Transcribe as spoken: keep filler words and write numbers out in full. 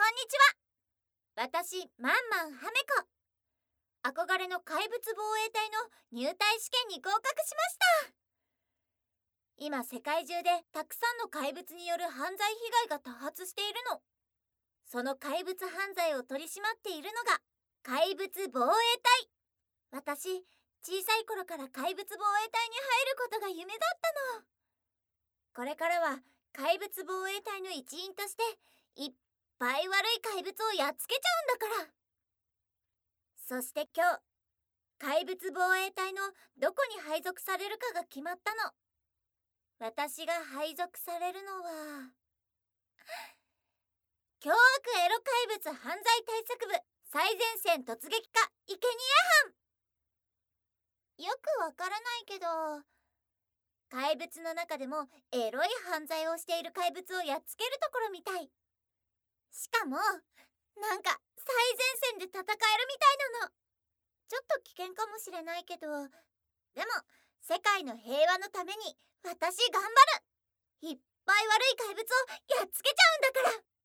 んにちは。私マンマンハメコ。憧れの怪物防衛隊の入隊試験に合格しました。今世界中でたくさんの怪物による犯罪被害が多発しているの。その怪物犯罪を取り締まっているのが怪物防衛隊。私小さい頃から怪物防衛隊に入ることが夢だったの。これからは怪物防衛隊の一員としていっぱい悪い怪物をやっつけちゃうんだから。そして今日怪物防衛隊のどこに配属されるかが決まったの。私が配属されるのは凶悪エロ怪物犯罪対策部最前線突撃課生贄班。よくわからないけど、怪物の中でもエロい犯罪をしている怪物をやっつけるところみたい。しかもなんか最前線で戦えるみたいなの。ちょっと危険かもしれないけど、でも世界の平和のために私頑張る。いっぱい悪い怪物をやっつけちゃうんだから。